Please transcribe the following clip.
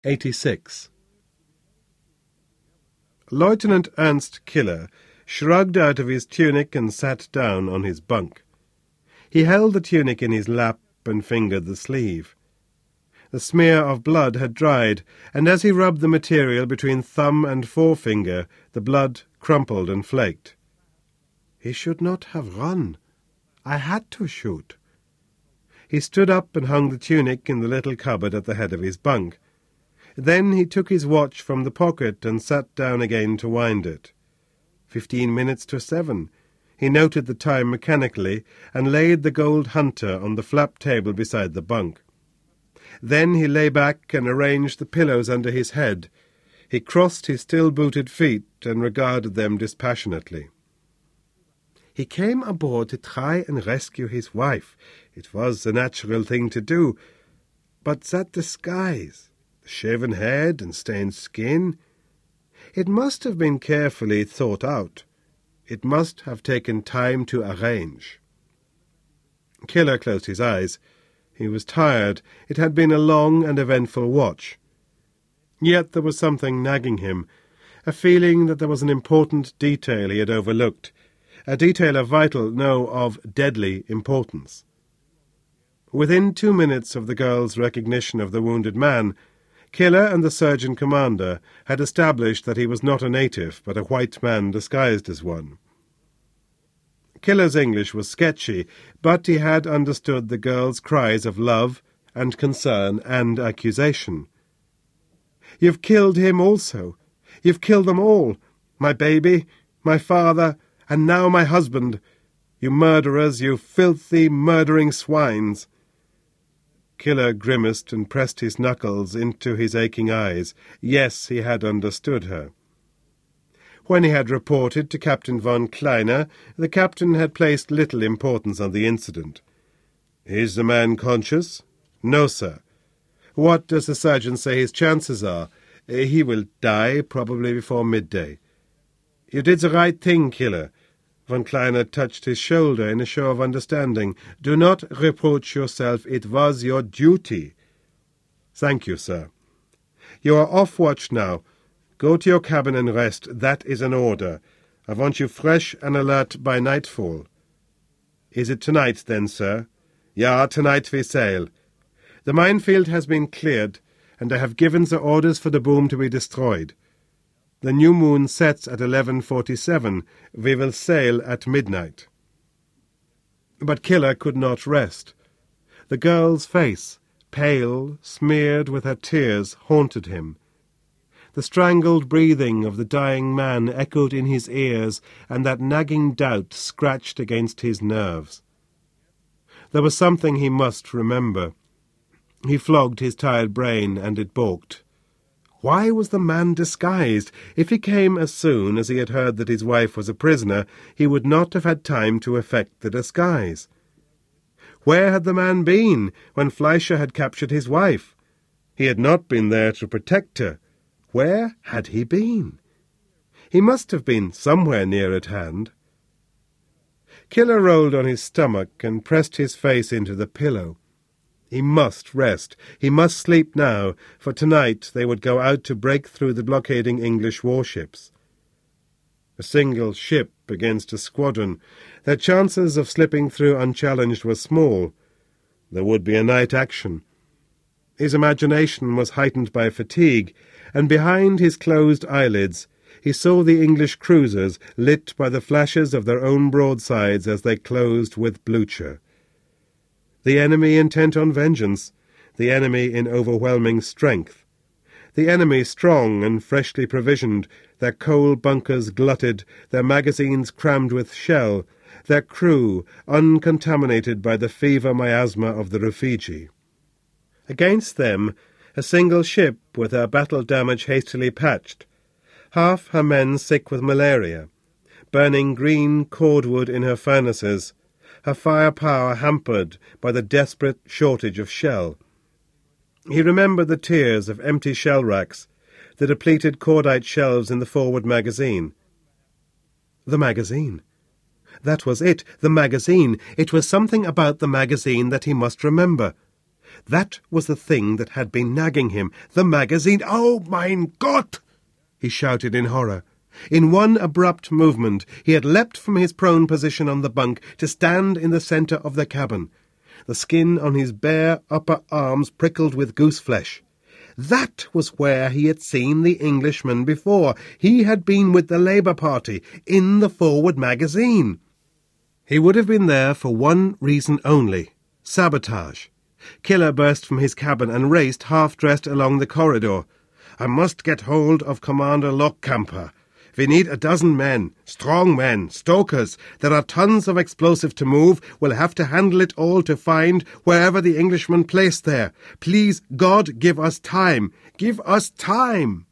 86. Lieutenant Ernst Killer shrugged out of his tunic and sat down on his bunk. He held the tunic in his lap and fingered the sleeve. The smear of blood had dried, and as he rubbed the material between thumb and forefinger, the blood crumpled and flaked. He should not have run. I had to shoot. He stood up and hung the tunic in the little cupboard at the head of his bunk. Then he took his watch from the pocket and sat down again to wind it. 15 minutes to 7. He noted the time mechanically and laid the gold hunter on the flap table beside the bunk. Then he lay back and arranged the pillows under his head. He crossed his still-booted feet and regarded them dispassionately. He came aboard to try and rescue his wife. It was the natural thing to do. But that disguise, the shaven head and stained skin, it must have been carefully thought out. It must have taken time to arrange. Killer closed his eyes. He was tired. It had been a long and eventful watch. Yet there was something nagging him, a feeling that there was an important detail he had overlooked, a detail of vital, no, of deadly importance. Within 2 minutes of the girl's recognition of the wounded man, Killer and the surgeon commander had established that he was not a native, but a white man disguised as one. Killer's English was sketchy, but he had understood the girl's cries of love and concern and accusation. "You've killed him also. You've killed them all. My baby, my father, and now my husband. You murderers, you filthy, murdering swines." Killer grimaced and pressed his knuckles into his aching eyes. Yes, he had understood her. When he had reported to Captain von Kleiner, the captain had placed little importance on the incident. "Is the man conscious?" "No, sir." "What does the surgeon say his chances are?" "He will die, probably before midday." "You did the right thing, Killer." Von Kleiner touched his shoulder in a show of understanding. "Do not reproach yourself. It was your duty." "Thank you, sir." "You are off watch now. Go to your cabin and rest. That is an order. I want you fresh and alert by nightfall." "Is it tonight, then, sir?" "Ja, tonight we sail. The minefield has been cleared, and I have given the orders for the boom to be destroyed. The new moon sets at 11:47. We will sail at midnight." But Killer could not rest. The girl's face, pale, smeared with her tears, haunted him. The strangled breathing of the dying man echoed in his ears, and that nagging doubt scratched against his nerves. There was something he must remember. He flogged his tired brain, and it balked. Why was the man disguised? If he came as soon as he had heard that his wife was a prisoner, he would not have had time to effect the disguise. Where had the man been when Fleischer had captured his wife? He had not been there to protect her. Where had he been? He must have been somewhere near at hand. Killer rolled on his stomach and pressed his face into the pillow. He must rest. He must sleep now, for tonight they would go out to break through the blockading English warships. A single ship against a squadron. Their chances of slipping through unchallenged were small. There would be a night action. His imagination was heightened by fatigue, and behind his closed eyelids he saw the English cruisers lit by the flashes of their own broadsides as they closed with Blucher. The enemy intent on vengeance, the enemy in overwhelming strength, the enemy strong and freshly provisioned, their coal bunkers glutted, their magazines crammed with shell, their crew uncontaminated by the fever miasma of the Rufiji. Against them, a single ship with her battle damage hastily patched, half her men sick with malaria, burning green cordwood in her furnaces, her firepower hampered by the desperate shortage of shell. He remembered the tiers of empty shell racks, the depleted cordite shelves in the forward magazine. The magazine. That was it, the magazine. It was something about the magazine that he must remember. That was the thing that had been nagging him. The magazine. "Oh, mein Gott!" he shouted in horror. In one abrupt movement he had leapt from his prone position on the bunk to stand in the centre of the cabin. The skin on his bare upper arms prickled with goose-flesh. That was where he had seen the Englishman before. He had been with the Labour Party, in the Forward magazine. He would have been there for one reason only: sabotage. Killer burst from his cabin and raced, half-dressed, along the corridor. "I must get hold of Commander Lochkamper. We need 12 men, strong men, stokers. There are tons of explosive to move. We'll have to handle it all to find wherever the Englishman placed there. Please, God, give us time. Give us time."